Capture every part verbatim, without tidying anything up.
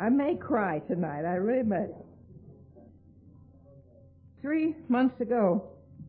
I may cry tonight. I really may. Three months ago,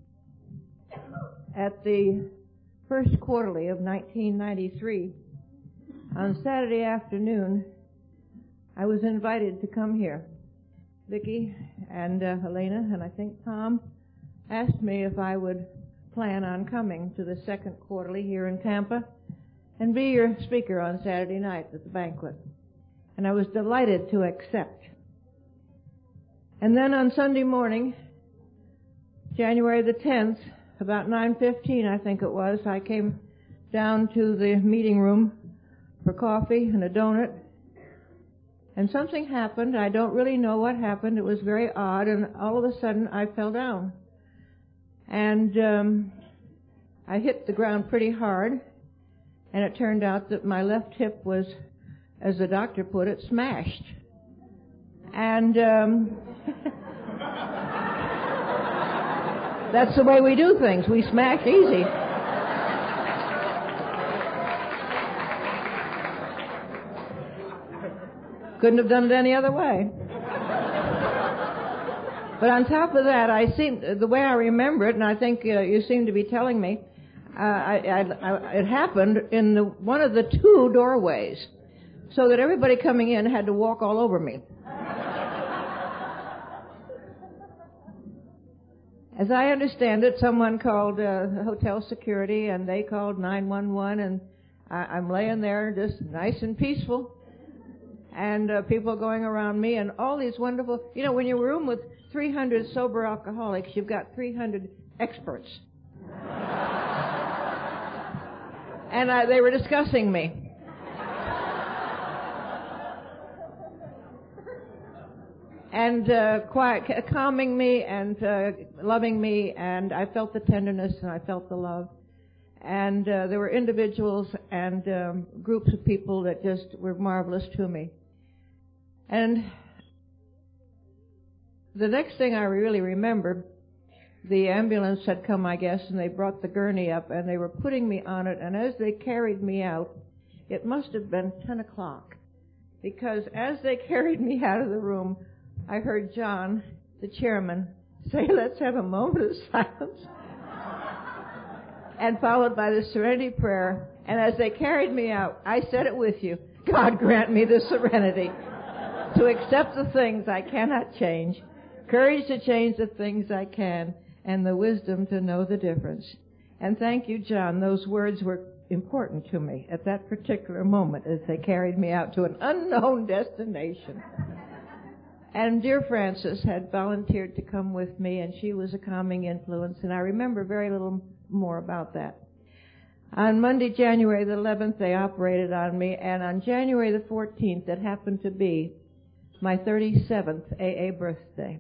at the first quarterly of nineteen ninety-three, on Saturday afternoon, I was invited to come here. Vicki and uh, Helena and I think Tom asked me if I would plan on coming to the second quarterly here in Tampa and be your speaker on Saturday night at the banquet. And I was delighted to accept. And then on Sunday morning, January the tenth, about nine fifteen I think it was, I came down to the meeting room for coffee and a donut. And something happened. I don't really know what happened. It was very odd, and all of a sudden I fell down. And um, I hit the ground pretty hard, and it turned out that my left hip was, as the doctor put it, smashed. And um, that's the way we do things. We smash easy. Couldn't have done it any other way. But on top of that, I seem, the way I remember it, and I think uh, you seem to be telling me, uh, I, I, I, it happened in the, one of the two doorways, so that everybody coming in had to walk all over me. As I understand it, someone called uh, hotel security, and they called nine one one, and I, I'm laying there just nice and peaceful. And uh, people going around me, and all these wonderful, you know, when you're in a room with three hundred sober alcoholics, you've got three hundred experts. And uh, they were discussing me. And uh, quiet, calming me and uh, loving me, and I felt the tenderness and I felt the love. And uh, there were individuals and um, groups of people that just were marvelous to me. And the next thing I really remember, the ambulance had come, I guess, and they brought the gurney up, and they were putting me on it, and as they carried me out, it must have been ten o'clock, because as they carried me out of the room, I heard John, the chairman, say, "Let's have a moment of silence," and followed by the serenity prayer. And as they carried me out, I said it with you, "God grant me the serenity to accept the things I cannot change, courage to change the things I can, and the wisdom to know the difference." And thank you, John. Those words were important to me at that particular moment as they carried me out to an unknown destination. And dear Frances had volunteered to come with me, and she was a calming influence, and I remember very little more about that. On Monday, January the eleventh, they operated on me, and on January the fourteenth, it happened to be my thirty-seventh A A birthday.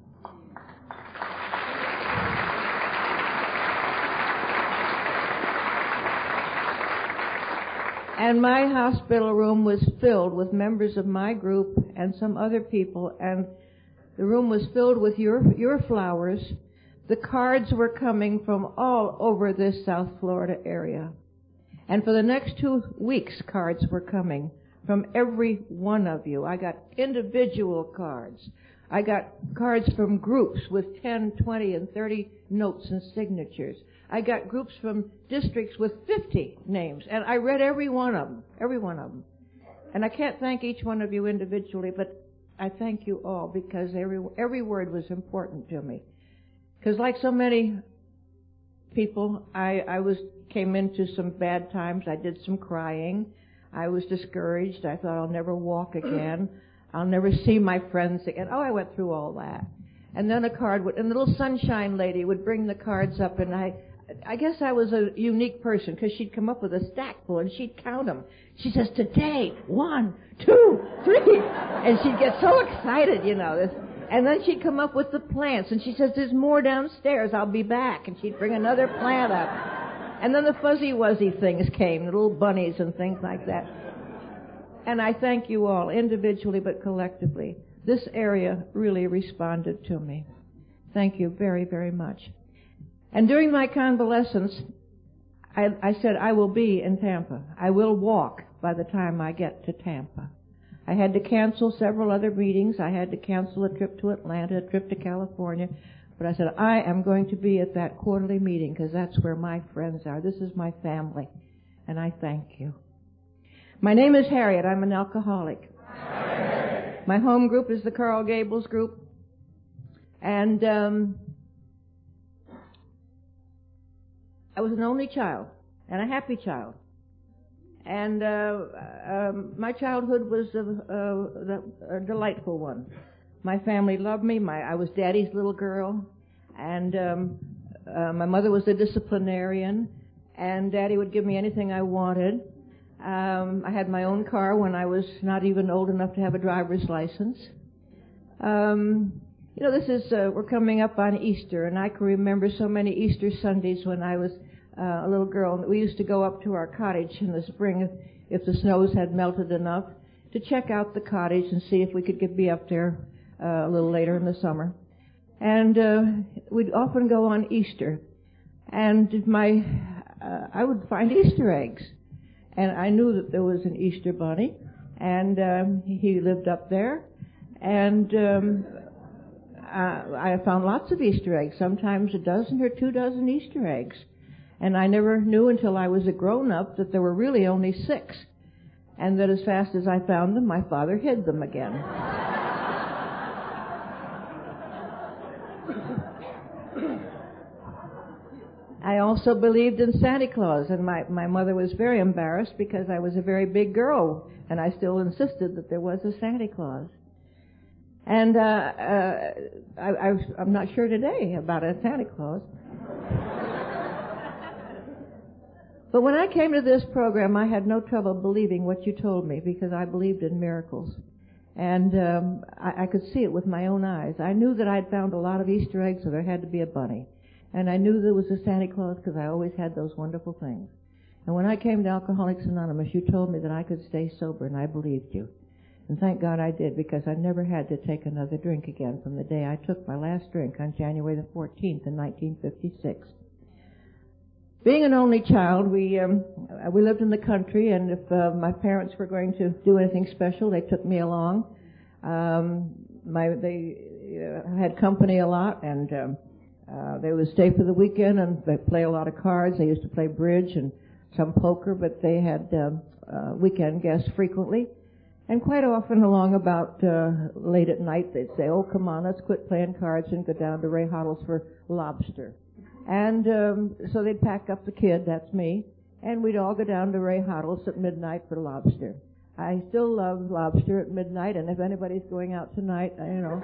And my hospital room was filled with members of my group and some other people, and the room was filled with your your flowers. The cards were coming from all over this South Florida area. And for the next two weeks, cards were coming from every one of you. I got individual cards. I got cards from groups with ten, twenty, and thirty notes and signatures. I got groups from districts with fifty names, and I read every one of them, every one of them. And I can't thank each one of you individually, but I thank you all, because every every word was important to me. Because like so many people, I, I was came into some bad times. I did some crying. I was discouraged. I thought I'll never walk again. I'll never see my friends again. Oh, I went through all that. And then a card would, and the little sunshine lady would bring the cards up, and I, I guess I was a unique person, because she'd come up with a stack full, and she'd count them. She says, "Today, one, two, three," and she'd get so excited, you know. This, and then she'd come up with the plants, and she says, "There's more downstairs. I'll be back," and she'd bring another plant up. And then the fuzzy-wuzzy things came, the little bunnies and things like that. And I thank you all, individually but collectively. This area really responded to me. Thank you very, very much. And during my convalescence, I, I said, I will be in Tampa. I will walk by the time I get to Tampa. I had to cancel several other meetings. I had to cancel a trip to Atlanta, a trip to California. But I said, I am going to be at that quarterly meeting because that's where my friends are. This is my family. And I thank you. My name is Harriet. I'm an alcoholic. Harriet. My home group is the Coral Gables group. And um, I was an only child and a happy child. And uh, um, my childhood was a, a, a delightful one. My family loved me. My, I was Daddy's little girl. And um, uh, my mother was a disciplinarian. And Daddy would give me anything I wanted. Um, I had my own car when I was not even old enough to have a driver's license. Um, you know, this is, uh, we're coming up on Easter. And I can remember so many Easter Sundays when I was Uh, a little girl. We used to go up to our cottage in the spring if, if the snows had melted enough to check out the cottage and see if we could get be up there uh, a little later in the summer. And uh, we'd often go on Easter, and my uh, I would find Easter eggs, and I knew that there was an Easter bunny, and um, he lived up there, and um, I, I found lots of Easter eggs, sometimes a dozen or two dozen Easter eggs. And I never knew until I was a grown-up that there were really only six, and that as fast as I found them, my father hid them again. I also believed in Santa Claus, and my, my mother was very embarrassed because I was a very big girl, and I still insisted that there was a Santa Claus. And uh, uh, I, I, I'm not sure today about a Santa Claus. But when I came to this program, I had no trouble believing what you told me because I believed in miracles. And um, I, I could see it with my own eyes. I knew that I'd found a lot of Easter eggs, so there had to be a bunny. And I knew there was a Santa Claus because I always had those wonderful things. And when I came to Alcoholics Anonymous, you told me that I could stay sober, and I believed you. And thank God I did, because I never had to take another drink again from the day I took my last drink on January the fourteenth in nineteen fifty-six. Being an only child, we um, we lived in the country, and if uh, my parents were going to do anything special, they took me along. Um, my they uh, had company a lot, and um, uh, they would stay for the weekend, and they'd play a lot of cards. They used to play bridge and some poker, but they had um, uh, weekend guests frequently. And quite often along about uh, late at night, they'd say, oh, come on, let's quit playing cards and go down to Ray Hoddle's for lobster. And um, so they'd pack up the kid, that's me, and we'd all go down to Ray Hoddle's at midnight for lobster. I still love lobster at midnight, and if anybody's going out tonight, you know.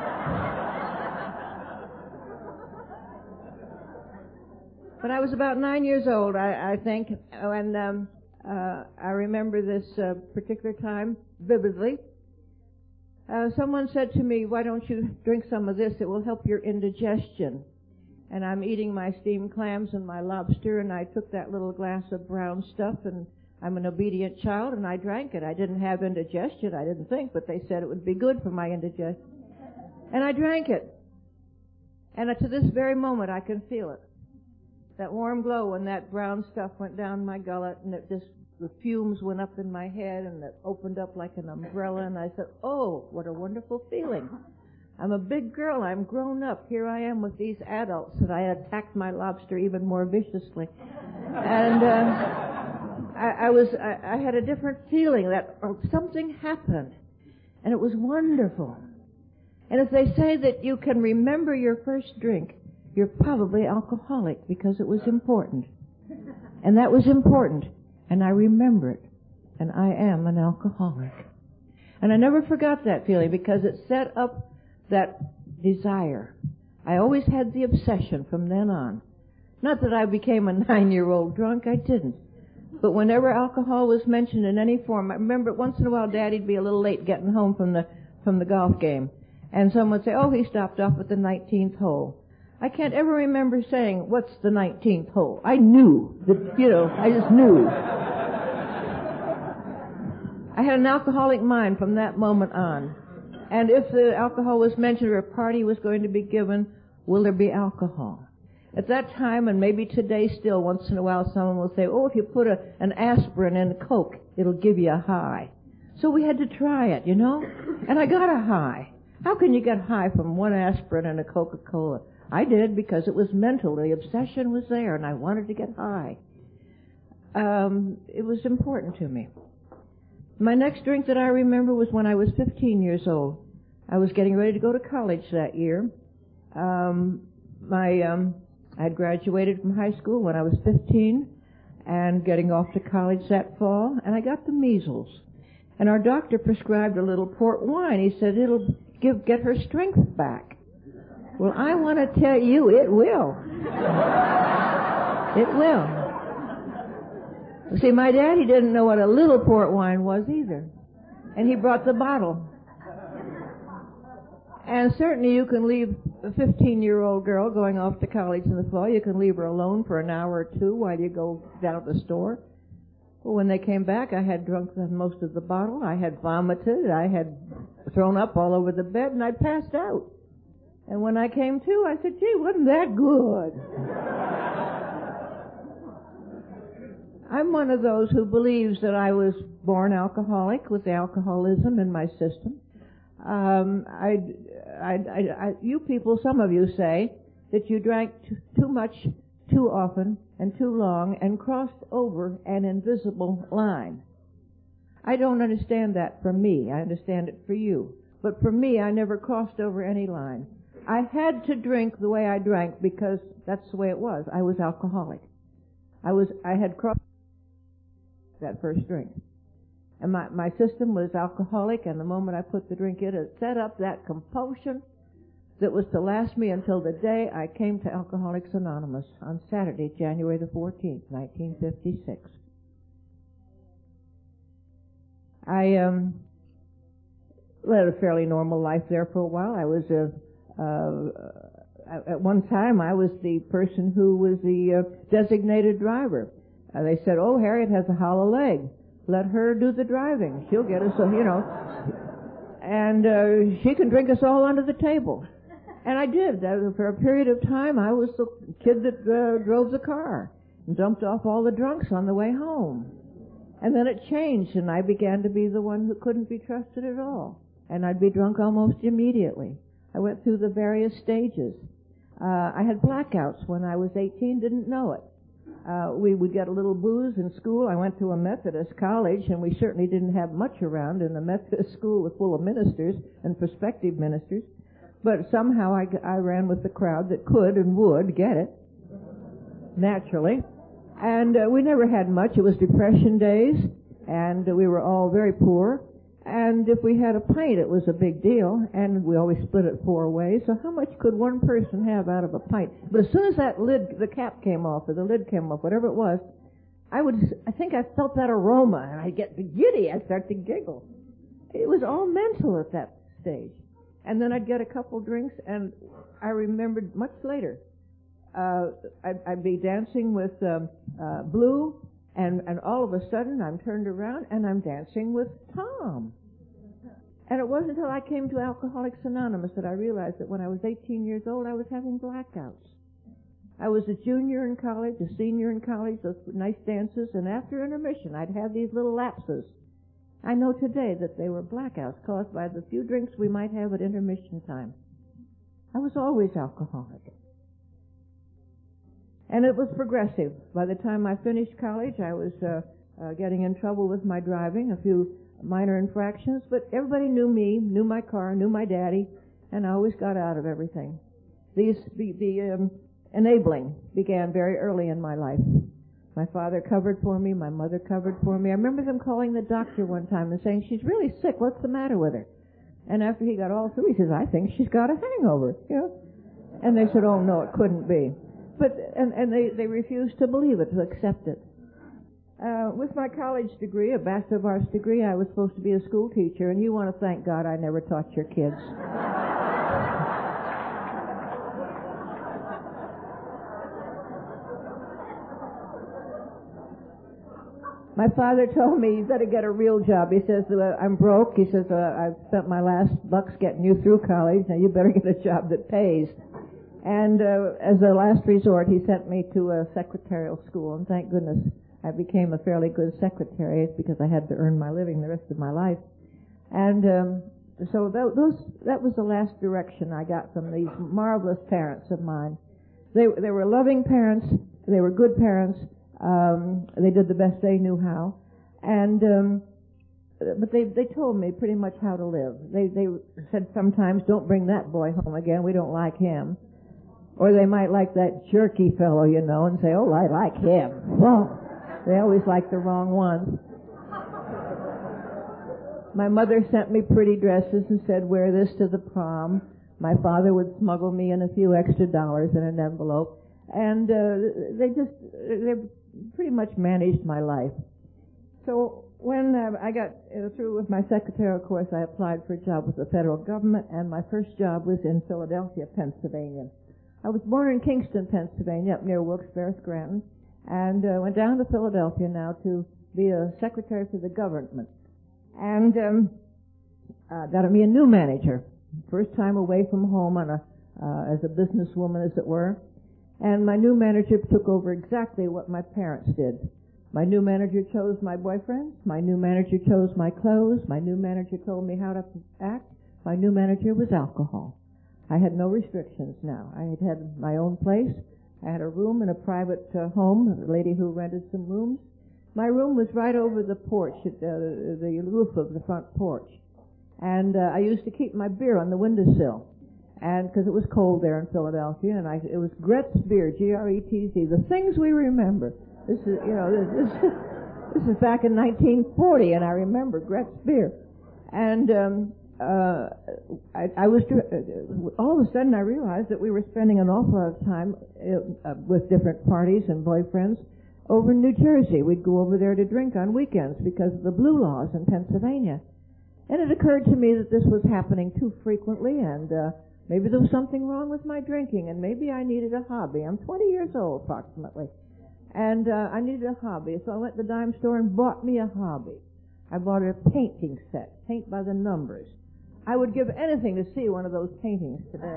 But I was about nine years old, I, I think, and um, uh, I remember this uh, particular time vividly. Uh, someone said to me, why don't you drink some of this? It will help your indigestion. And I'm eating my steamed clams and my lobster, and I took that little glass of brown stuff, and I'm an obedient child, and I drank it. I didn't have indigestion, I didn't think, but they said it would be good for my indigestion. And I drank it. And to this very moment, I can feel it. That warm glow when that brown stuff went down my gullet, and it just, the fumes went up in my head, and it opened up like an umbrella, and I said, oh, what a wonderful feeling. I'm a big girl. I'm grown up. Here I am with these adults, and I attacked my lobster even more viciously. And uh, I, I was, I, I had a different feeling that something happened, and it was wonderful. And if they say that you can remember your first drink, you're probably alcoholic because it was important. And that was important, and I remember it, and I am an alcoholic. And I never forgot that feeling because it set up that desire. I always had the obsession from then on. Not that I became a nine-year-old drunk, I didn't. But whenever alcohol was mentioned in any form, I remember once in a while Daddy'd be a little late getting home from the from the golf game. And someone would say, oh, he stopped off at the nineteenth hole. I can't ever remember saying, what's the nineteenth hole? I knew. That, you know, I just knew. I had an alcoholic mind from that moment on. And if the alcohol was mentioned or a party was going to be given, will there be alcohol? At that time, and maybe today still, once in a while someone will say, oh, if you put a, an aspirin in Coke, it'll give you a high. So we had to try it, you know? And I got a high. How can you get high from one aspirin and a Coca-Cola? I did because it was mental. The obsession was there, and I wanted to get high. Um, it was important to me. My next drink that I remember was when I was fifteen years old. I was getting ready to go to college that year. Um, my um, I had graduated from high school when I was fifteen and getting off to college that fall, and I got the measles. And our doctor prescribed a little port wine. He said it'll give get her strength back. Well, I want to tell you, it will. It will. See, my daddy didn't know what a little port wine was either. And he brought the bottle. And certainly you can leave a fifteen-year-old girl going off to college in the fall, you can leave her alone for an hour or two while you go down to the store. Well, when they came back, I had drunk the, most of the bottle. I had vomited. I had thrown up all over the bed, and I passed out. And when I came to, I said, gee, wasn't that good? I'm one of those who believes that I was born alcoholic with alcoholism in my system. Um, I, I, I, I, you people, some of you say that you drank t- too much, too often, and too long, and crossed over an invisible line. I don't understand that for me. I understand it for you. But for me, I never crossed over any line. I had to drink the way I drank because that's the way it was. I was alcoholic. I was, I had crossed that first drink. And my, my system was alcoholic, and the moment I put the drink in, it set up that compulsion that was to last me until the day I came to Alcoholics Anonymous on Saturday, January the fourteenth, nineteen fifty-six. I um, led a fairly normal life there for a while. I was a, uh, at one time I was the person who was the uh, designated driver. Uh, they said, oh, Harriet has a hollow leg. Let her do the driving. She'll get us, you know. And uh, she can drink us all under the table. And I did. That, for a period of time, I was the kid that uh, drove the car and dumped off all the drunks on the way home. And then it changed, and I began to be the one who couldn't be trusted at all. And I'd be drunk almost immediately. I went through the various stages. Uh, I had blackouts when I was eighteen, didn't know it. Uh, we would get a little booze in school. I went to a Methodist college, and we certainly didn't have much around, and the Methodist school was full of ministers and prospective ministers. But somehow I, I ran with the crowd that could and would get it, naturally. And uh, we never had much. It was Depression days, and uh, we were all very poor. And if we had a pint, it was a big deal, and we always split it four ways. So how much could one person have out of a pint? But as soon as that lid, the cap came off, or the lid came off, whatever it was, I would, I think I felt that aroma, and I'd get giddy. I'd start to giggle. It was all mental at that stage. And then I'd get a couple drinks, and I remembered much later, uh, I'd, I'd be dancing with um, uh, Blue, And, and all of a sudden, I'm turned around, and I'm dancing with Tom. And it wasn't until I came to Alcoholics Anonymous that I realized that when I was eighteen years old, I was having blackouts. I was a junior in college, a senior in college, those nice dances, and after intermission, I'd have these little lapses. I know today that they were blackouts caused by the few drinks we might have at intermission time. I was always alcoholic. And it was progressive. By the time I finished college, I was uh, uh, getting in trouble with my driving, a few minor infractions, but everybody knew me, knew my car, knew my daddy, and I always got out of everything. These, the the um, enabling began very early in my life. My father covered for me, my mother covered for me. I remember them calling the doctor one time and saying, she's really sick, what's the matter with her? And after he got all through, he says, I think she's got a hangover, you know? And they said, oh, no, it couldn't be. But and, and they, they refused to believe it, to accept it. Uh, with my college degree, a Bachelor of Arts degree, I was supposed to be a school teacher, and you want to thank God I never taught your kids. My father told me, you better get a real job. He says, uh, I'm broke. He says, uh, I've spent my last bucks getting you through college. Now you better get a job that pays. And uh, as a last resort, he sent me to a secretarial school, and thank goodness I became a fairly good secretary because I had to earn my living the rest of my life. And um, so that, those, that was the last direction I got from these marvelous parents of mine. They, they were loving parents. They were good parents. Um, they did the best they knew how. And um, but they they told me pretty much how to live. They they said sometimes, don't bring that boy home again. We don't like him. Or they might like that jerky fellow, you know, and say, oh, I like him. Well, they always like the wrong ones. My mother sent me pretty dresses and said, wear this to the prom. My father would smuggle me in a few extra dollars in an envelope. And uh, they just, they pretty much managed my life. So when uh, I got uh, through with my secretarial course, I applied for a job with the federal government, and my first job was in Philadelphia, Pennsylvania. I was born in Kingston, Pennsylvania, up near Wilkes-Barre, Scranton, and uh, went down to Philadelphia now to be a secretary for the government. And um, uh, got me a new manager. First time away from home on a uh, as a businesswoman, as it were. And my new manager took over exactly what my parents did. My new manager chose my boyfriend. My new manager chose my clothes. My new manager told me how to act. My new manager was alcohol. I had no restrictions now. I had had my own place. I had a room in a private uh, home, a lady who rented some rooms. My room was right over the porch, at uh, the roof of the front porch. And uh, I used to keep my beer on the windowsill, and because it was cold there in Philadelphia, and I, it was Gretz beer, G R E T Z, the things we remember. This is, you know, this, this, this is back in nineteen forty, and I remember Gretz beer. And um, uh, I, I was, uh, all of a sudden I realized that we were spending an awful lot of time uh, with different parties and boyfriends over in New Jersey. We'd go over there to drink on weekends because of the blue laws in Pennsylvania. And it occurred to me that this was happening too frequently, and uh, maybe there was something wrong with my drinking, and maybe I needed a hobby. I'm twenty years old, approximately, and uh, I needed a hobby. So I went to the dime store and bought me a hobby. I bought a painting set, paint by the numbers. I would give anything to see one of those paintings today.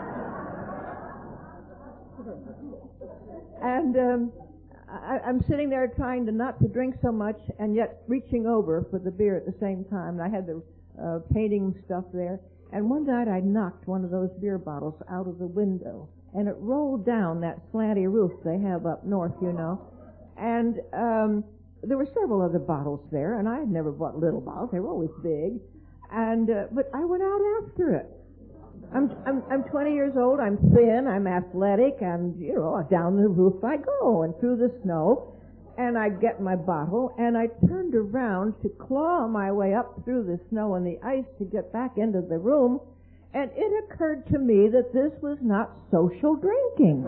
And um, I, I'm sitting there trying to not to drink so much and yet reaching over for the beer at the same time. And I had the uh, painting stuff there. And one night I knocked one of those beer bottles out of the window, and it rolled down that slanty roof they have up north, you know. And um, there were several other bottles there, and I had never bought little bottles. They were always big. And uh, but I went out after it. I'm, I'm, I'm twenty years old, I'm thin, I'm athletic, and, you know, down the roof I go, and through the snow, and I get my bottle, and I turned around to claw my way up through the snow and the ice to get back into the room, and it occurred to me that this was not social drinking.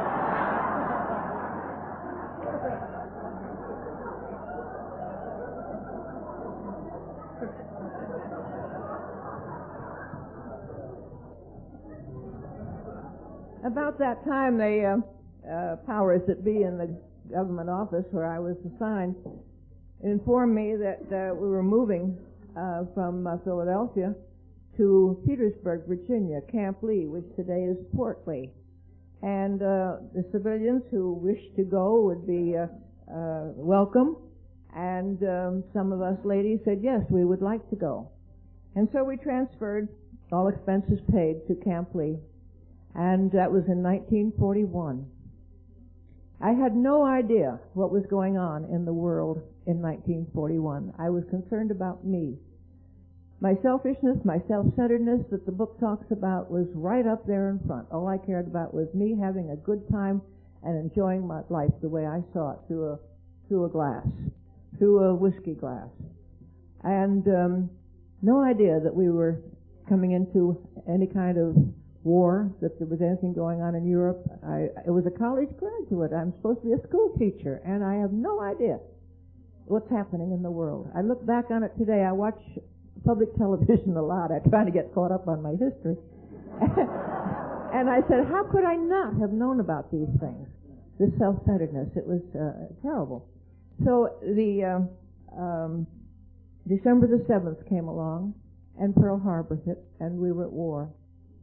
About that time, the uh, uh, powers that be in the government office where I was assigned informed me that uh, we were moving uh, from uh, Philadelphia to Petersburg, Virginia, Camp Lee, which today is Fort Lee. And uh, the civilians who wished to go would be uh, uh, welcome. And um, some of us ladies said, yes, we would like to go. And so we transferred, all expenses paid, to Camp Lee. And that was in nineteen forty-one. I had no idea what was going on in the world in nineteen forty-one. I was concerned about me. My selfishness, my self-centeredness that the book talks about was right up there in front. All I cared about was me having a good time and enjoying my life the way I saw it, through a through a glass, through a whiskey glass. And um, no idea that we were coming into any kind of war, that there was anything going on in Europe. I, I was a college graduate. I'm supposed to be a school teacher, and I have no idea what's happening in the world. I look back on it today. I watch public television a lot. I'm trying to get caught up on my history. And I said, how could I not have known about these things? This self-centeredness. It was uh, terrible. So the um, um, December the seventh came along, and Pearl Harbor hit, and we were at war.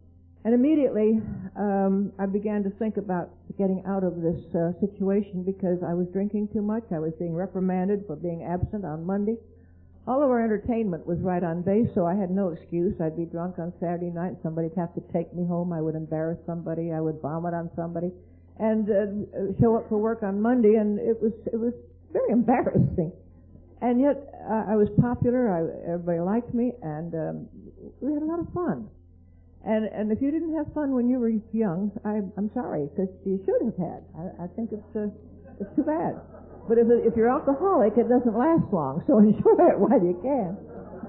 And immediately, um, I began to think about getting out of this uh, situation because I was drinking too much. I was being reprimanded for being absent on Monday. All of our entertainment was right on base, so I had no excuse. I'd be drunk on Saturday night. Somebody'd have to take me home. I would embarrass somebody. I would vomit on somebody, and uh, show up for work on Monday, and it was it was very embarrassing. And yet, uh, I was popular. I, everybody liked me, and um, we had a lot of fun. And and if you didn't have fun when you were young, I, I'm sorry, because you should have had. I, I think it's uh, it's too bad. But if if you're alcoholic, it doesn't last long. So enjoy it while you can.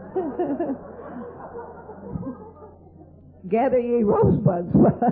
Gather ye rosebuds.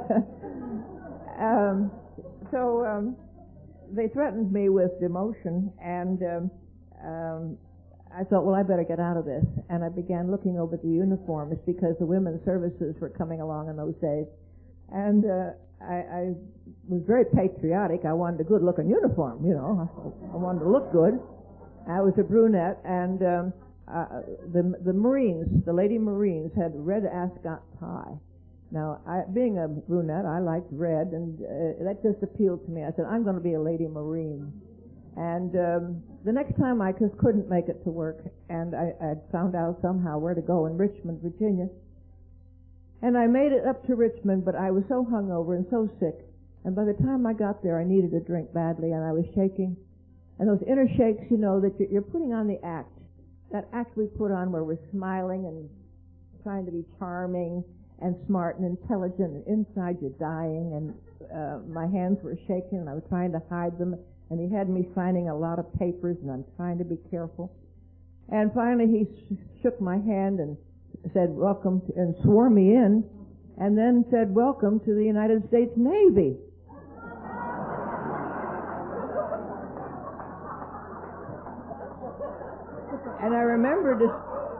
um, so um, they threatened me with demotion, and um, um, I thought, well, I better get out of this. And I began looking over the uniforms because the women's services were coming along in those days. And uh, I, I was very patriotic. I wanted a good-looking uniform, you know. I wanted to look good. I was a brunette, and um, uh, the the Marines, the Lady Marines, had red ascot tie. Now, I, being a brunette, I liked red, and uh, that just appealed to me. I said, I'm going to be a Lady Marine. And um, the next time I just couldn't make it to work, and I, I found out somehow where to go in Richmond, Virginia. And I made it up to Richmond, but I was so hungover and so sick. And by the time I got there, I needed a drink badly, and I was shaking. And those inner shakes, you know, that you're putting on the act. That act we put on where we're smiling and trying to be charming and smart and intelligent, and inside you're dying. And uh, my hands were shaking, and I was trying to hide them. And he had me signing a lot of papers, and I'm trying to be careful. And finally he sh- shook my hand and said, welcome, to, and swore me in, and then said, welcome to the United States Navy. And I remember dis-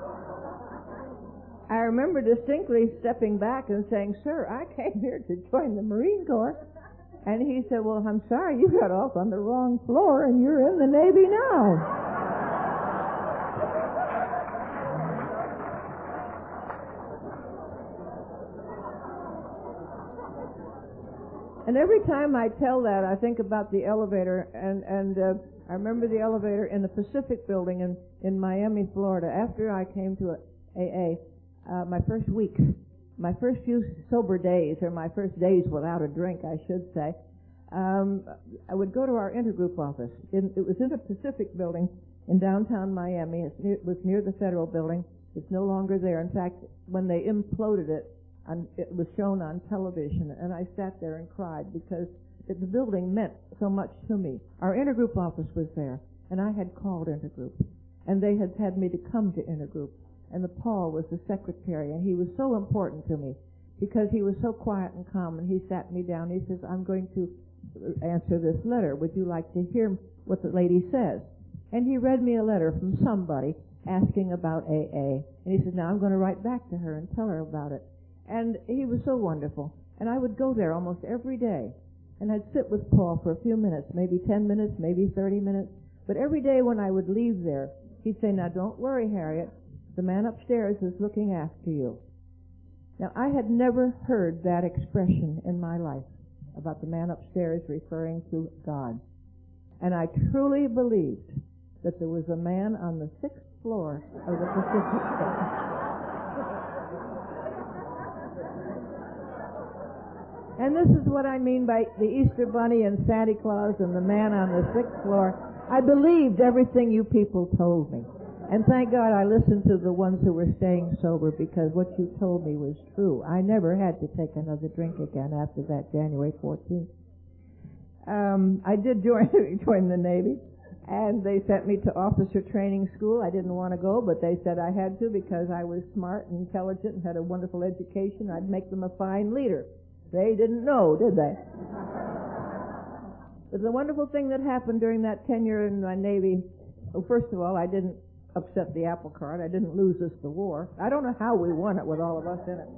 I remember distinctly stepping back and saying, sir, I came here to join the Marine Corps. And he said, well, I'm sorry, you got off on the wrong floor, and you're in the Navy now. And every time I tell that, I think about the elevator, and, and uh, I remember the elevator in the Pacific Building in, in Miami, Florida. After I came to A A, uh, my first weeks, my first few sober days, or my first days without a drink, I should say, um, I would go to our intergroup office. In, it was in the Pacific Building in downtown Miami. It's near, it was near the Federal Building. It's no longer there. In fact, when they imploded it, and it was shown on television, and I sat there and cried because it, the building meant so much to me. Our intergroup office was there, and I had called intergroup, and they had had me to come to intergroup. And the Paul was the secretary, and he was so important to me because he was so quiet and calm, and he sat me down. He says, I'm going to answer this letter. Would you like to hear what the lady says? And he read me a letter from somebody asking about A A. And he said, now I'm going to write back to her and tell her about it. And he was so wonderful. And I would go there almost every day. And I'd sit with Paul for a few minutes, maybe ten minutes, maybe thirty minutes. But every day when I would leave there, he'd say, now don't worry, Harriet. The man upstairs is looking after you. Now, I had never heard that expression in my life about the man upstairs referring to God. And I truly believed that there was a man on the sixth floor of the Pacific Building. And this is what I mean by the Easter Bunny and Santa Claus and the man on the sixth floor. I believed everything you people told me. And thank God I listened to the ones who were staying sober, because what you told me was true. I never had to take another drink again after that January fourteenth. Um, I did join, join the Navy, and they sent me to officer training school. I didn't want to go, but they said I had to because I was smart and intelligent and had a wonderful education. I'd make them a fine leader. They didn't know, did they? But the wonderful thing that happened during that tenure in my Navy, well, first of all, I didn't upset the apple cart. I didn't lose us the war. I don't know how we won it with all of us in it.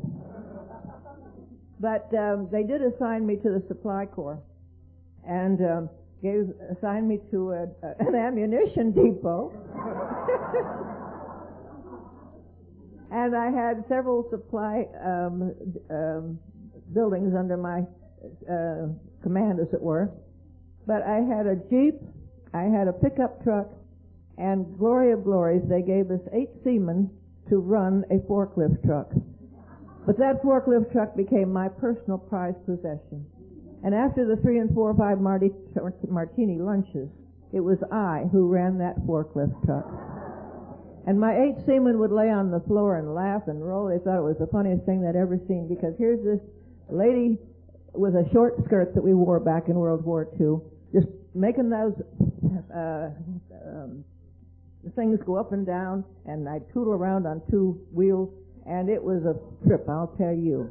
But um, they did assign me to the Supply Corps and um, gave assigned me to a, a, an ammunition depot. And I had several supply um, um, buildings under my uh, command, as it were. But I had a Jeep, I had a pickup truck, and glory of glories, they gave us eight seamen to run a forklift truck. But that forklift truck became my personal prized possession. And after the three and four or five marti- martini lunches, it was I who ran that forklift truck. And my eight seamen would lay on the floor and laugh and roll. They thought it was the funniest thing they'd ever seen, because here's this lady with a short skirt that we wore back in World War Two, just making those uh, um, things go up and down, and I'd tootle around on two wheels, and it was a trip, I'll tell you.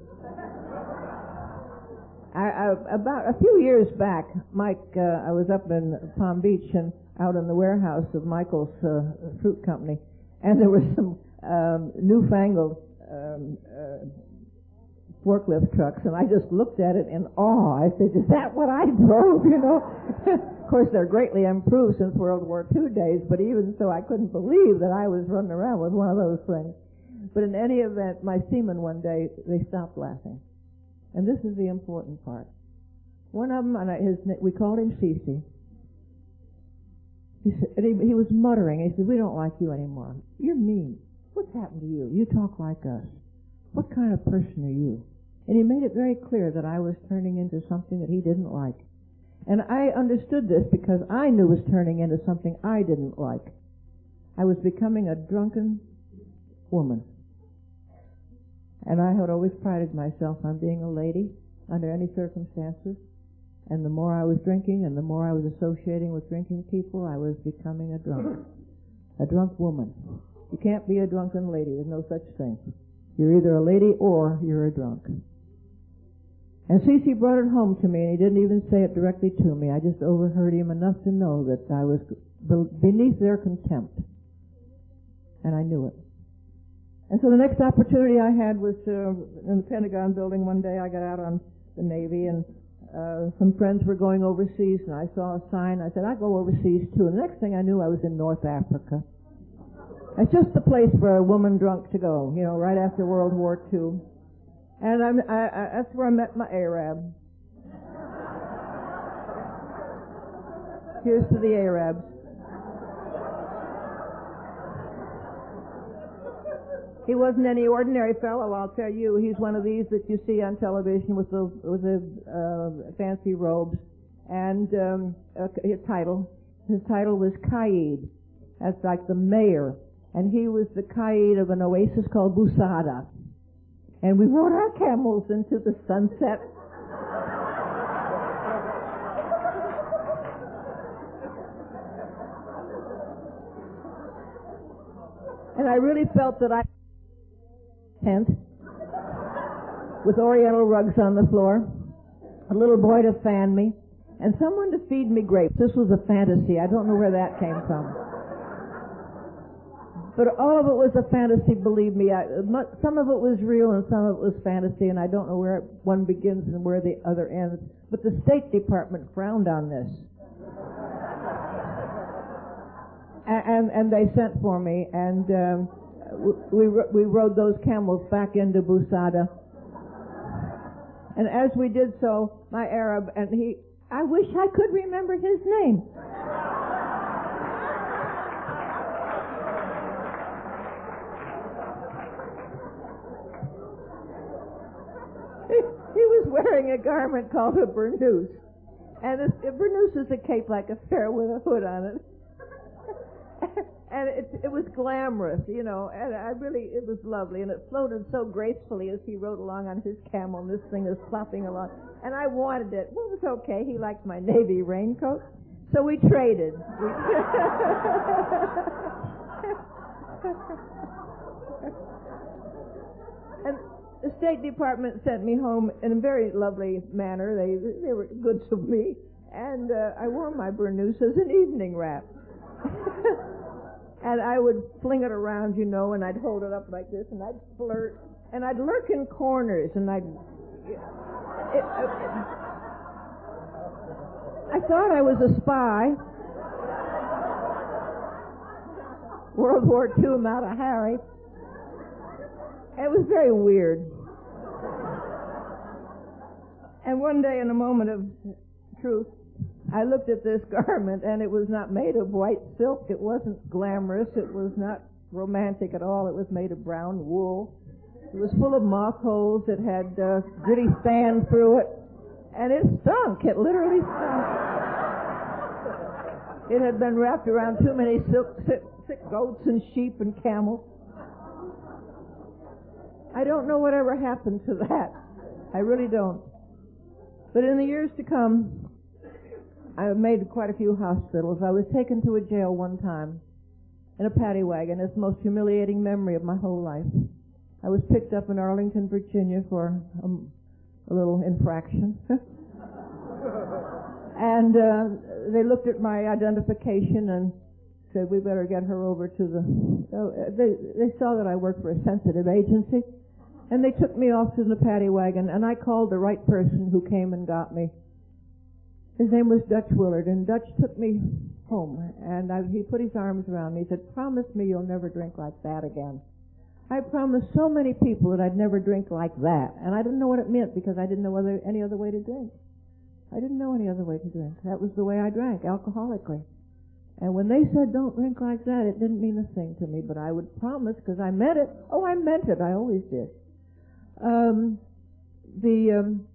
I, I, about a few years back, Mike, uh, I was up in Palm Beach and out in the warehouse of Michael's uh, fruit company, and there was some um, newfangled um, uh, forklift trucks, and I just looked at it in awe. I said, is that what I drove, you know? Of course, they're greatly improved since World War Two days, but even so, I couldn't believe that I was running around with one of those things. But in any event, my seamen one day, they stopped laughing. And this is the important part. One of them, and I, his, we called him Cece. He, said, he, he was muttering. He said, we don't like you anymore. You're mean. What's happened to you? You talk like us. What kind of person are you? And he made it very clear that I was turning into something that he didn't like. And I understood this because I knew it was turning into something I didn't like. I was becoming a drunken woman. And I had always prided myself on being a lady under any circumstances. And the more I was drinking and the more I was associating with drinking people, I was becoming a drunk. A drunk woman. You can't be a drunken lady. There's no such thing. You're either a lady or you're a drunk. And Cece brought it home to me, and he didn't even say it directly to me. I just overheard him enough to know that I was beneath their contempt. And I knew it. And so the next opportunity I had was uh, in the Pentagon building one day. I got out on the Navy, and uh, some friends were going overseas, and I saw a sign. I said, I'll go overseas too. And the next thing I knew, I was in North Africa. It's just the place for a woman drunk to go, you know, right after World War Two. And I'm, I, I, that's where I met my Arab. Here's to the Arabs. He wasn't any ordinary fellow, I'll tell you. He's one of these that you see on television with the with the uh, fancy robes and um, a, a title. His title was Qaid. That's like the mayor. And he was the Qaid of an oasis called Busada. And we rode our camels into the sunset. And I really felt that I tent with oriental rugs on the floor, a little boy to fan me, and someone to feed me grapes. This was a fantasy. I don't know where that came from. But all of it was a fantasy, believe me. I, some of it was real and some of it was fantasy, and I don't know where one begins and where the other ends. But the State Department frowned on this. And, and, and they sent for me, and um, we, we rode those camels back into Busada. And as we did so, my Arab, and he, I wish I could remember his name. He was wearing a garment called a burnous. And this, a burnous is a cape like a fair with a hood on it. And it, it was glamorous, you know, and I really, it was lovely. And it floated so gracefully as he rode along on his camel, and this thing is flopping along. And I wanted it. Well, it was okay. He liked my navy raincoat. So we traded. We and the State Department sent me home in a very lovely manner. They they were good to me. And uh, I wore my burnous as an evening wrap. And I would fling it around, you know, and I'd hold it up like this, and I'd flirt, and I'd lurk in corners, and I'd... It, it, I thought I was a spy. World War Two, Mata Hari. It was very weird. And one day, in a moment of truth, I looked at this garment, and it was not made of white silk. It wasn't glamorous. It was not romantic at all. It was made of brown wool. It was full of moth holes. It had uh, gritty sand through it. And it stunk. It literally stunk. It had been wrapped around too many silk, sick, sick goats and sheep and camels. I don't know whatever happened to that. I really don't. But in the years to come, I made quite a few hospitals. I was taken to a jail one time in a paddy wagon. It's the most humiliating memory of my whole life. I was picked up in Arlington, Virginia for a, a little infraction. And uh, they looked at my identification and said, we better get her over to the... Uh, they, they saw that I worked for a sensitive agency, and they took me off to the paddy wagon, and I called the right person who came and got me. His name was Dutch Willard, and Dutch took me home, and I, he put his arms around me. He said, promise me you'll never drink like that again. I promised so many people that I'd never drink like that, and I didn't know what it meant because I didn't know other, any other way to drink. I didn't know any other way to drink. That was the way I drank, alcoholically. And when they said, don't drink like that, it didn't mean a thing to me, but I would promise because I meant it. Oh, I meant it. I always did. Um, the... Um,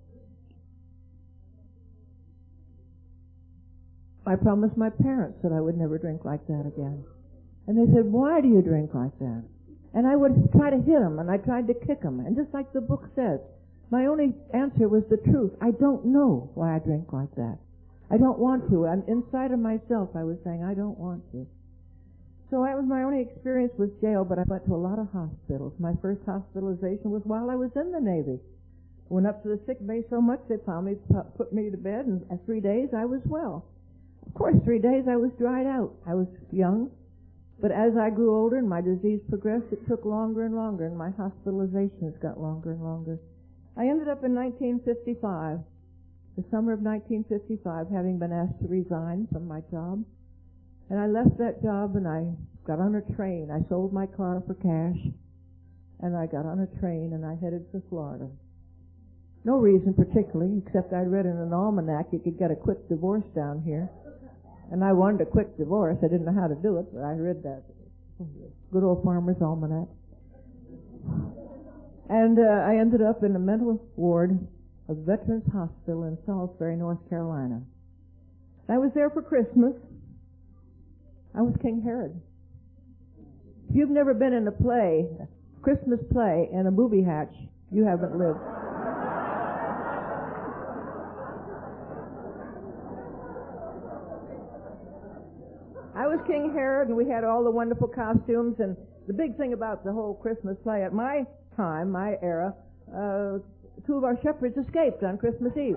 I promised my parents that I would never drink like that again. And they said, why do you drink like that? And I would try to hit them, and I tried to kick them. And just like the book says, my only answer was the truth. I don't know why I drink like that. I don't want to. And inside of myself, I was saying, I don't want to. So that was my only experience with jail, but I went to a lot of hospitals. My first hospitalization was while I was in the Navy. Went up to the sick bay so much they found me, put me to bed, and in three days I was well. Of course, three days I was dried out. I was young. But as I grew older and my disease progressed, it took longer and longer, and my hospitalizations got longer and longer. I ended up in nineteen fifty-five, the summer of nineteen fifty-five, having been asked to resign from my job. And I left that job and I got on a train. I sold my car for cash, and I got on a train and I headed for Florida. No reason particularly, except I'd read in an almanac you could get a quick divorce down here. And I wanted a quick divorce. I didn't know how to do it, but I read that. Good old Farmer's Almanac. And uh, I ended up in a mental ward of Veterans Hospital in Salisbury, North Carolina. I was there for Christmas. I was King Herod. If you've never been in a play, a Christmas play, in a movie hatch, you haven't lived. I was King Herod, and we had all the wonderful costumes, and the big thing about the whole Christmas play, at my time, my era, uh, two of our shepherds escaped on Christmas Eve.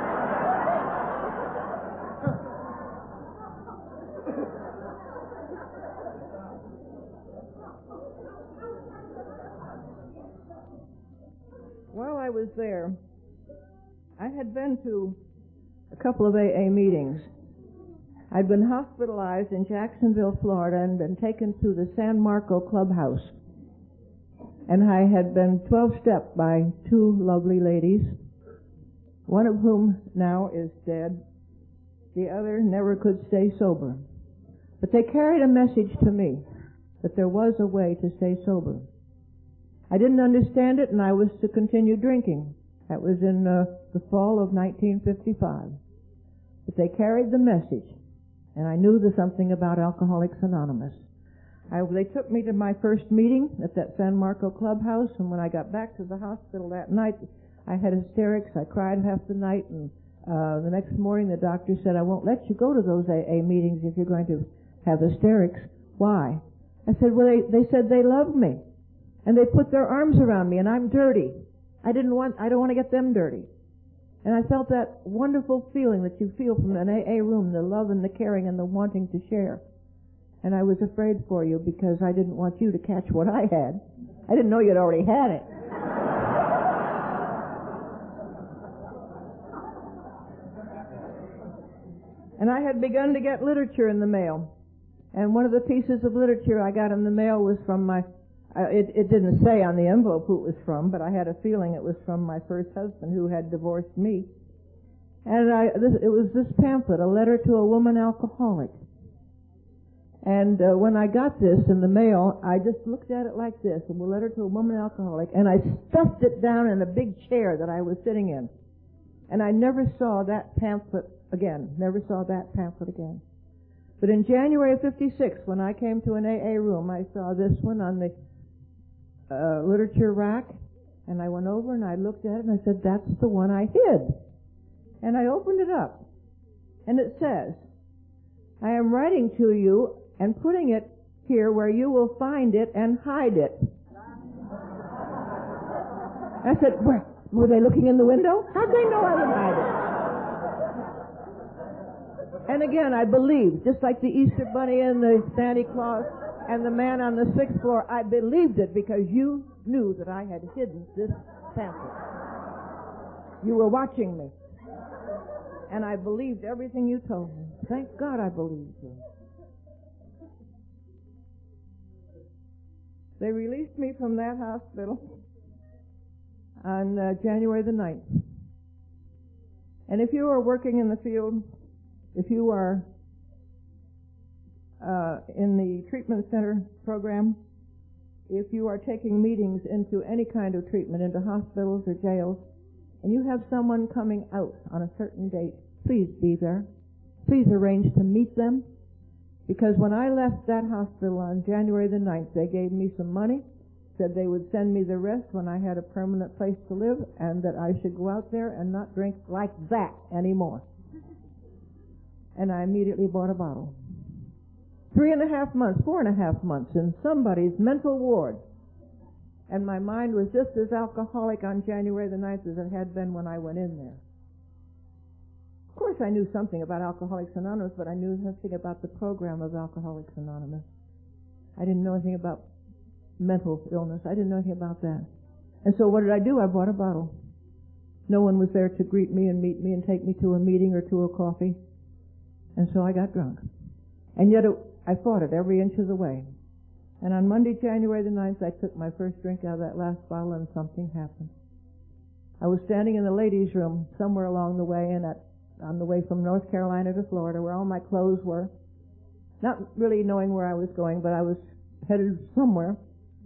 While I was there, I had been to a couple of A A meetings. I'd been hospitalized in Jacksonville, Florida, and been taken to the San Marco Clubhouse. And I had been twelve-stepped by two lovely ladies, one of whom now is dead. The other never could stay sober. But they carried a message to me that there was a way to stay sober. I didn't understand it, and I was to continue drinking. That was in uh, the fall of nineteen fifty-five. But they carried the message. And I knew there's something about Alcoholics Anonymous. I, they took me to my first meeting at that San Marco Clubhouse, and when I got back to the hospital that night, I had hysterics. I cried half the night, and uh, the next morning the doctor said, I won't let you go to those A A meetings if you're going to have hysterics. Why? I said, well, they, they said they loved me, and they put their arms around me, and I'm dirty. I didn't want, I don't want to get them dirty. And I felt that wonderful feeling that you feel from an A A room, the love and the caring and the wanting to share. And I was afraid for you because I didn't want you to catch what I had. I didn't know you'd already had it. And I had begun to get literature in the mail. And one of the pieces of literature I got in the mail was from my Uh, it, it didn't say on the envelope who it was from, but I had a feeling it was from my first husband who had divorced me. And I, this, it was this pamphlet, A Letter to a Woman Alcoholic. And uh, when I got this in the mail, I just looked at it like this, A Letter to a Woman Alcoholic, and I stuffed it down in a big chair that I was sitting in. And I never saw that pamphlet again, never saw that pamphlet again. But in January of fifty-six, when I came to an A A room, I saw this one on the uh, literature rack, and I went over and I looked at it and I said, that's the one I hid. And I opened it up, and it says, I am writing to you and putting it here where you will find it and hide it. I said, where? Were they looking in the window? How'd they know I would hide it? And again, I believed, just like the Easter Bunny and the Santa Claus and the man on the sixth floor, I believed it because you knew that I had hidden this pamphlet. You were watching me. And I believed everything you told me. Thank God I believed you. They released me from that hospital on uh, January the ninth. And if you are working in the field, if you are uh, in the treatment center program, if you are taking meetings into any kind of treatment, into hospitals or jails, and you have someone coming out on a certain date, please be there. Please arrange to meet them. Because when I left that hospital on January the ninth, they gave me some money, said they would send me the rest when I had a permanent place to live, and that I should go out there and not drink like that anymore. And I immediately bought a bottle. Three and a half months, four and a half months in somebody's mental ward. And my mind was just as alcoholic on January the ninth as it had been when I went in there. Of course, I knew something about Alcoholics Anonymous, but I knew nothing about the program of Alcoholics Anonymous. I didn't know anything about mental illness. I didn't know anything about that. And so what did I do? I bought a bottle. No one was there to greet me and meet me and take me to a meeting or to a coffee. And so I got drunk. And yet it, I fought it every inch of the way. And on Monday, January the ninth, I took my first drink out of that last bottle, and something happened. I was standing in the ladies' room somewhere along the way, and at, on the way from North Carolina to Florida, where all my clothes were, not really knowing where I was going, but I was headed somewhere,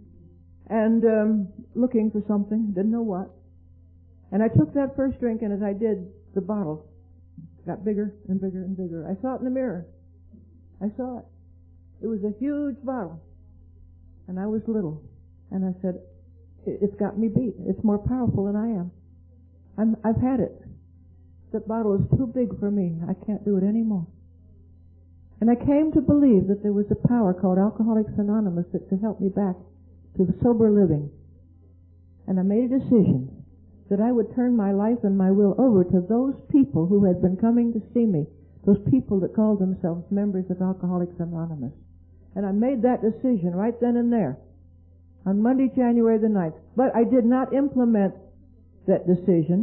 and um, looking for something, didn't know what. And I took that first drink, and as I did, the bottle got bigger and bigger and bigger. I saw it in the mirror. I saw it. It was a huge bottle. And I was little. And I said, it's got me beat. It's more powerful than I am. I'm, I've had it. That bottle is too big for me. I can't do it anymore. And I came to believe that there was a power called Alcoholics Anonymous that could help me back to the sober living. And I made a decision that I would turn my life and my will over to those people who had been coming to see me, those people that called themselves members of Alcoholics Anonymous. And I made that decision right then and there on Monday, January the ninth. But I did not implement that decision.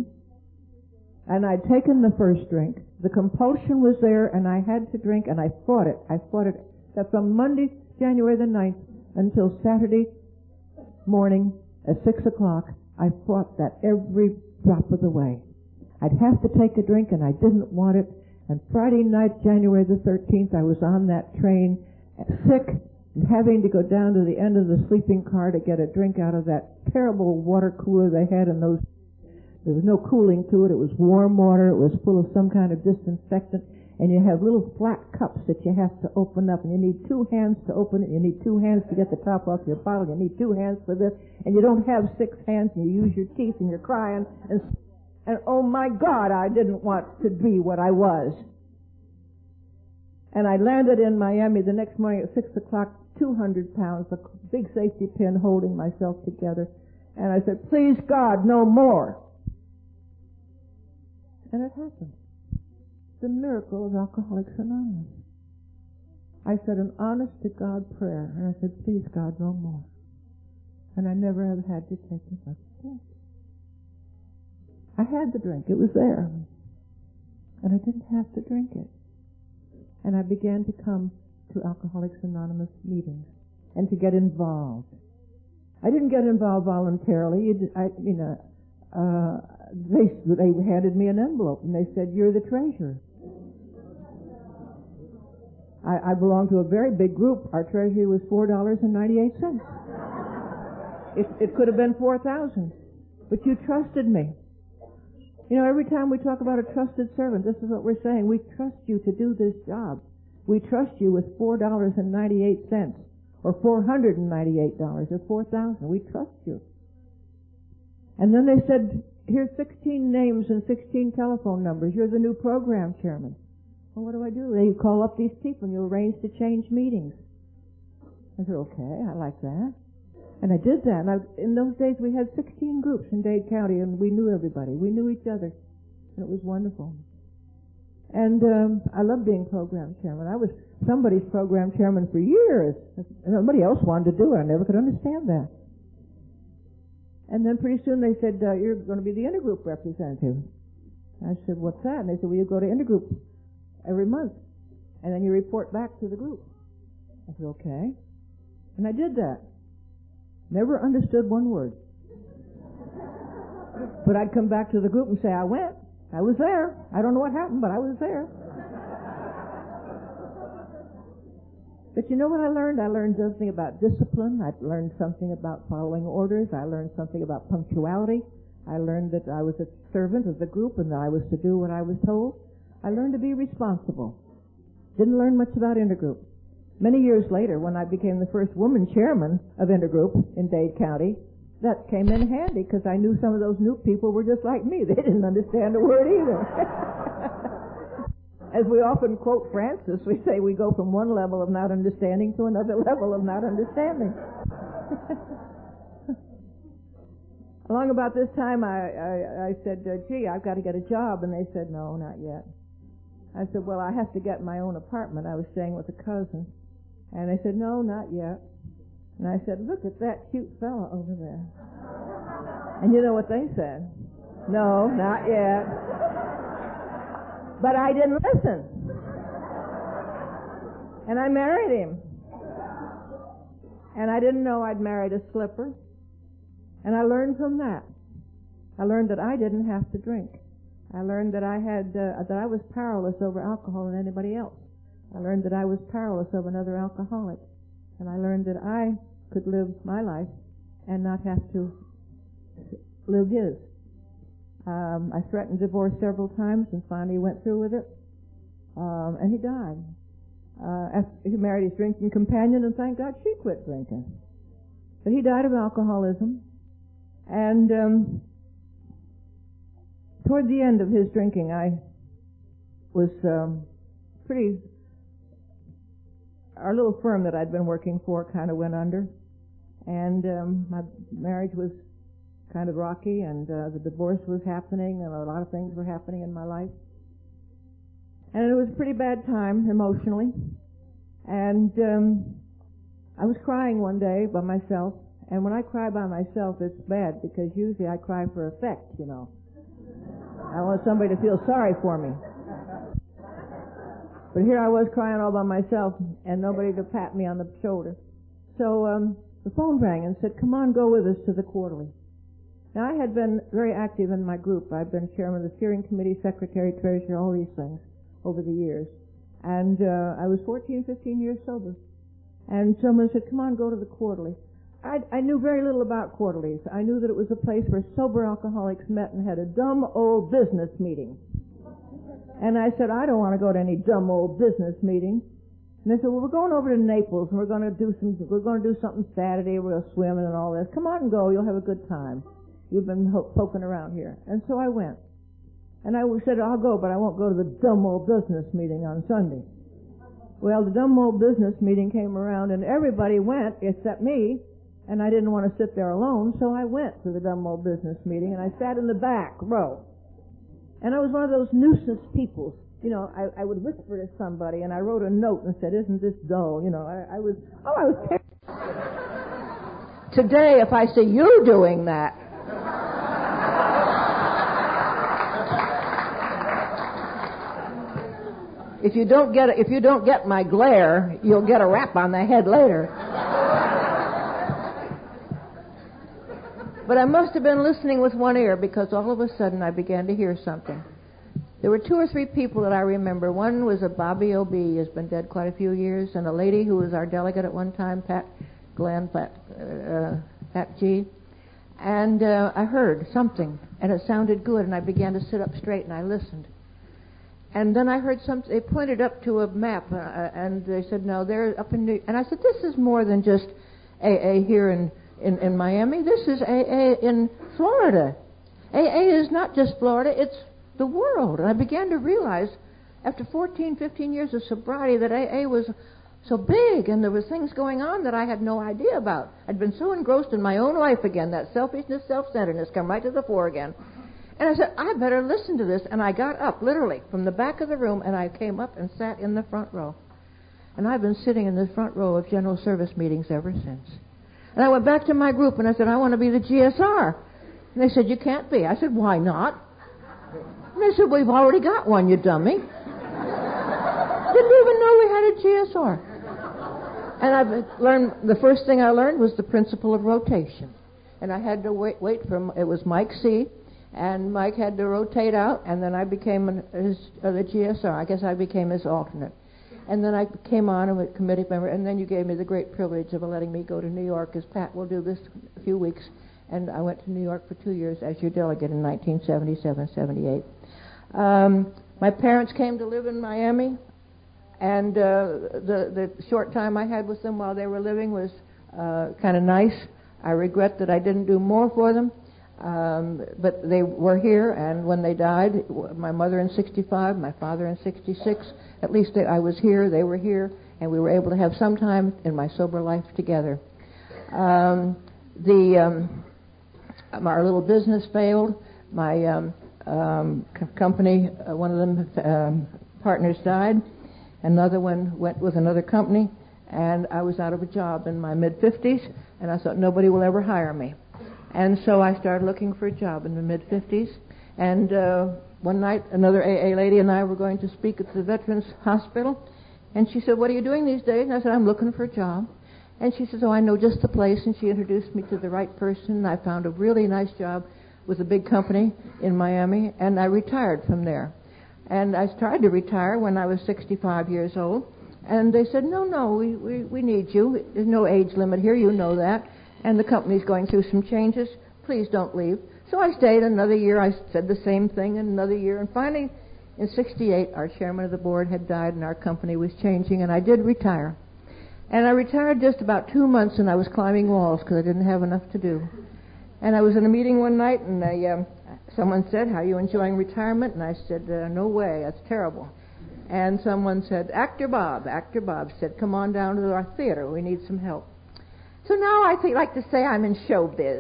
And I'd taken the first drink. The compulsion was there, and I had to drink, and I fought it. I fought it. That from Monday, January the ninth, until Saturday morning at six o'clock, I fought that every drop of the way. I'd have to take a drink, and I didn't want it. And Friday night, January the thirteenth, I was on that train, sick, and having to go down to the end of the sleeping car to get a drink out of that terrible water cooler they had in those. There was no cooling to it. It was warm water. It was full of some kind of disinfectant. And you have little flat cups that you have to open up. And you need two hands to open it. You need two hands to get the top off your bottle. You need two hands for this. And you don't have six hands. And you use your teeth and you're crying. And, and oh my God, I didn't want to be what I was. And I landed in Miami the next morning at six o'clock, two hundred pounds, a big safety pin holding myself together. And I said, please God, no more. And it happened. The miracle of Alcoholics Anonymous. I said an honest-to-God prayer, and I said, please, God, no more. And I never have had to take another drink. I had the drink. It was there. And I didn't have to drink it. And I began to come to Alcoholics Anonymous meetings and to get involved. I didn't get involved voluntarily. It, I, you know, uh, they they handed me an envelope and they said, "You're the treasurer." I, I belonged to a very big group. Our treasury was four dollars and ninety-eight cents. It, it could have been four thousand, but you trusted me. You know, every time we talk about a trusted servant, this is what we're saying. We trust you to do this job. We trust you with four dollars and ninety-eight cents, or four hundred ninety-eight dollars, or four thousand dollars. We trust you. And then they said, "Here's sixteen names and sixteen telephone numbers. You're the new program chairman." Well, what do I do? They call up these people and you arrange to change meetings. I said, "Okay, I like that." And I did that. And I, in those days, we had sixteen groups in Dade County, and we knew everybody. We knew each other. And it was wonderful. And um, I loved being program chairman. I was somebody's program chairman for years. Nobody else wanted to do it. I never could understand that. And then pretty soon they said, uh, "You're going to be the intergroup representative." I said, "What's that?" And they said, "Well, you go to intergroup every month, and then you report back to the group." I said, "Okay." And I did that. Never understood one word. But I'd come back to the group and say, "I went. I was there. I don't know what happened, but I was there." But you know what I learned? I learned something about discipline. I learned something about following orders. I learned something about punctuality. I learned that I was a servant of the group and that I was to do what I was told. I learned to be responsible. Didn't learn much about intergroup. Many years later, when I became the first woman chairman of intergroup in Dade County, that came in handy because I knew some of those new people were just like me. They didn't understand a word either. As we often quote Francis, we say we go from one level of not understanding to another level of not understanding. Along about this time, I, I, I said, uh, "Gee, I've got to get a job." And they said, "No, not yet." I said, "Well, I have to get my own apartment." I was staying with a cousin. And they said, "No, not yet." And I said, "Look at that cute fella over there." And you know what they said? "No, not yet." But I didn't listen. And I married him. And I didn't know I'd married a slipper. And I learned from that. I learned that I didn't have to drink. I learned that I had uh, that I was powerless over alcohol than anybody else. I learned that I was powerless over another alcoholic. And I learned that I could live my life and not have to live his. Um, I threatened divorce several times and finally went through with it. Um, and he died. Uh, after he married his drinking companion, and thank God she quit drinking. But he died of alcoholism. And um, toward the end of his drinking, I was um, pretty... Our little firm that I'd been working for kind of went under. And um, my marriage was kind of rocky, and uh, the divorce was happening, and a lot of things were happening in my life. And it was a pretty bad time emotionally. And um, I was crying one day by myself. And when I cry by myself, it's bad because usually I cry for effect, you know. I want somebody to feel sorry for me. But here I was crying all by myself and nobody to pat me on the shoulder. So um, the phone rang and said, "Come on, go with us to the Quarterly." Now, I had been very active in my group. I'd been chairman of the steering committee, secretary, treasurer, all these things over the years. And uh, I was fourteen, fifteen years sober. And someone said, "Come on, go to the Quarterly." I, I knew very little about Quarterlies. I knew that it was a place where sober alcoholics met and had a dumb old business meeting. And I said, "I don't want to go to any dumb old business meeting." And they said, "Well, we're going over to Naples and we're going to do some, we're going to do something Saturday. We're going to swim and all this. Come on and go. You'll have a good time. You've been ho- poking around here." And so I went. And I said, "I'll go, but I won't go to the dumb old business meeting on Sunday." Well, the dumb old business meeting came around and everybody went except me. And I didn't want to sit there alone, so I went to the dumb old business meeting and I sat in the back row. And I was one of those nuisance people. You know, I, I would whisper to somebody, and I wrote a note and said, "Isn't this dull?" You know, I, I was, oh, I was terrible. Today, if I see you doing that, if you don't get, if you don't get my glare, you'll get a rap on the head later. But I must have been listening with one ear because all of a sudden I began to hear something. There were two or three people that I remember. One was a Bobby O B, has been dead quite a few years, and a lady who was our delegate at one time, Pat Glenn, Pat, uh, Pat G. And uh, I heard something, and it sounded good, and I began to sit up straight, and I listened. And then I heard something. They pointed up to a map, uh, and they said, no, they're up in New... And I said, this is more than just A A here in, in, in Miami. This is A A in Florida. A A is not just Florida, it's the world. And I began to realize, after fourteen, fifteen years of sobriety, that A A was so big, and there was things going on that I had no idea about. I'd been so engrossed in my own life again, that selfishness, self-centeredness come right to the fore again. And I said, I better listen to this. And I got up, literally, from the back of the room, and I came up and sat in the front row. And I've been sitting in the front row of General Service meetings ever since. And I went back to my group, and I said, I want to be the G S R. And they said, you can't be. I said, why not? And they said, we've already got one, you dummy. Didn't even know we had a G S R. And I've learned, the first thing I learned was the principle of rotation. And I had to wait, wait for, it was Mike C., and Mike had to rotate out, and then I became an, his, uh, the G S R. I guess I became his alternate. And then I came on as a committee member, and then you gave me the great privilege of letting me go to New York, as Pat will do this a few weeks. And I went to New York for two years as your delegate in nineteen seventy-seven seventy-eight. Um, my parents came to live in Miami, and uh, the, the short time I had with them while they were living was uh, kind of nice. I regret that I didn't do more for them. Um, but they were here, and when they died, my mother in sixty-five, my father in sixty-six, at least they, I was here, they were here, and we were able to have some time in my sober life together. Um, the um, our little business failed. My um, um, c- company, uh, one of them um, partners died. Another one went with another company, and I was out of a job in my mid-fifties, and I thought nobody will ever hire me. And so I started looking for a job in the mid-fifties. And uh, one night, another A A lady and I were going to speak at the Veterans Hospital. And she said, what are you doing these days? And I said, I'm looking for a job. And she says, oh, I know just the place. And she introduced me to the right person. I found a really nice job with a big company in Miami. And I retired from there. And I tried to retire when I was sixty-five years old. And they said, no, no, we, we, we need you. There's no age limit here. You know that. And the company's going through some changes. Please don't leave. So I stayed another year. I said the same thing in another year. And finally, in sixty-eight, our chairman of the board had died and our company was changing, and I did retire. And I retired just about two months, and I was climbing walls because I didn't have enough to do. And I was in a meeting one night, and I, um, someone said, how are you enjoying retirement? And I said, uh, no way, that's terrible. And someone said, Actor Bob, Actor Bob said, come on down to our theater. We need some help. So now I think, like to say I'm in showbiz.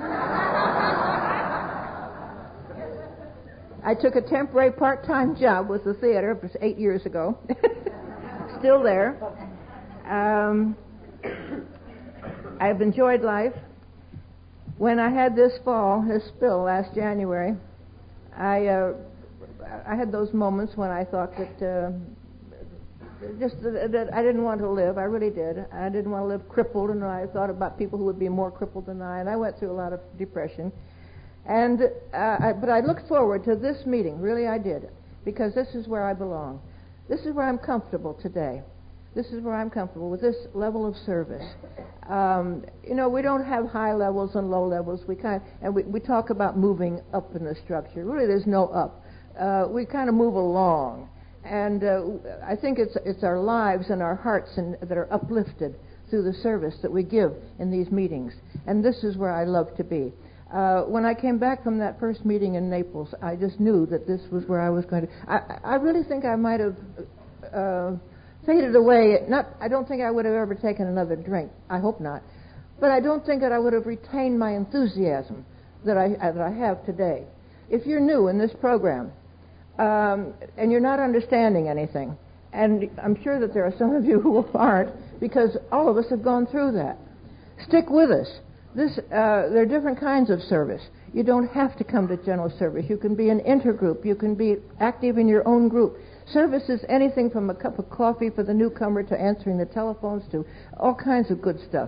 I took a temporary part-time job with the theater eight years ago. Still there. Um, I've enjoyed life. When I had this fall, this spill last January, I uh, I had those moments when I thought that uh, just that, that I didn't want to live. I really did. I didn't want to live crippled, and I thought about people who would be more crippled than I. And I went through a lot of depression. And uh, I, but I looked forward to this meeting. Really, I did, because this is where I belong. This is where I'm comfortable today. This is where I'm comfortable with this level of service. Um, you know, we don't have high levels and low levels. We kind of, and we, we talk about moving up in the structure. Really, there's no up. Uh, we kind of move along, and uh, I think it's it's our lives and our hearts and, that are uplifted through the service that we give in these meetings. And this is where I love to be. Uh, when I came back from that first meeting in Naples, I just knew that this was where I was going to. I, I really think I might have. Uh, faded away. Not, I don't think I would have ever taken another drink. I hope not. But I don't think that I would have retained my enthusiasm that I, that I have today. If you're new in this program, um, and you're not understanding anything, and I'm sure that there are some of you who aren't, because all of us have gone through that. Stick with us. This, uh, there are different kinds of service. You don't have to come to general service. You can be an intergroup. You can be active in your own group. Service is anything from a cup of coffee for the newcomer to answering the telephones to all kinds of good stuff.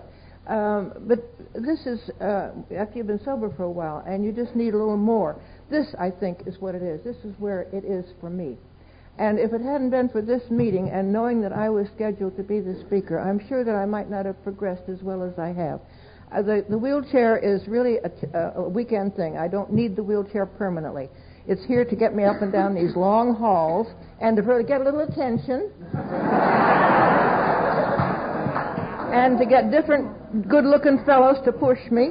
Um, but this is, uh, after you've been sober for a while, and you just need a little more. This, I think, is what it is. This is where it is for me. And if it hadn't been for this meeting and knowing that I was scheduled to be the speaker, I'm sure that I might not have progressed as well as I have. Uh, the, the wheelchair is really a, t- a weekend thing. I don't need the wheelchair permanently. It's here to get me up and down these long halls and to really get a little attention and to get different good-looking fellows to push me.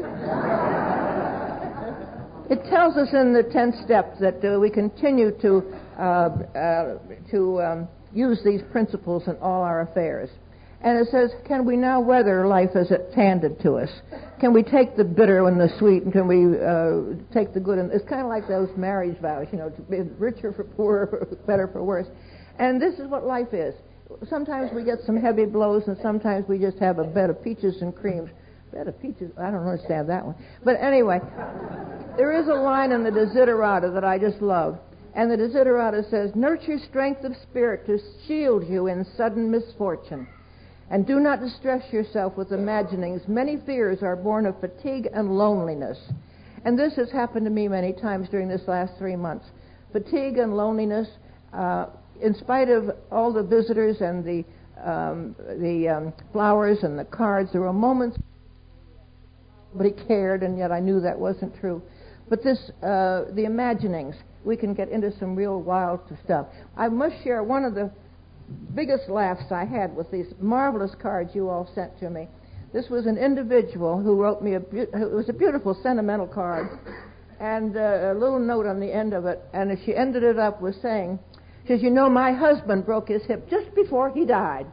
It tells us in the tenth step that uh, we continue to uh, uh, to um, use these principles in all our affairs. And it says, can we now weather life as it's handed to us? Can we take the bitter and the sweet, and can we uh, take the good? And it's kind of like those marriage vows, you know, to be richer for poorer, better for worse. And this is what life is. Sometimes we get some heavy blows, and sometimes we just have a bed of peaches and creams. Bed of peaches? I don't understand that one. But anyway, there is a line in the Desiderata that I just love. And the Desiderata says, nurture strength of spirit to shield you in sudden misfortune. And do not distress yourself with imaginings. Many fears are born of fatigue and loneliness. And this has happened to me many times during this last three months. Fatigue and loneliness, uh, in spite of all the visitors and the, um, the um, flowers and the cards, there were moments nobody cared, and yet I knew that wasn't true. But this, uh, the imaginings, we can get into some real wild stuff. I must share one of the biggest laughs I had with these marvelous cards you all sent to me. This was an individual who wrote me a be- it was a beautiful sentimental card, and uh, a little note on the end of it, and she ended it up with saying, she says, you know, my husband broke his hip just before he died.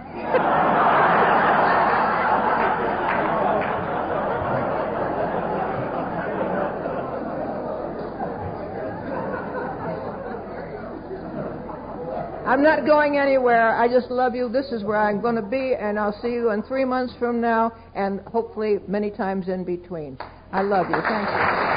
I'm not going anywhere. I just love you. This is where I'm going to be, and I'll see you in three months from now, and hopefully many times in between. I love you. Thank you.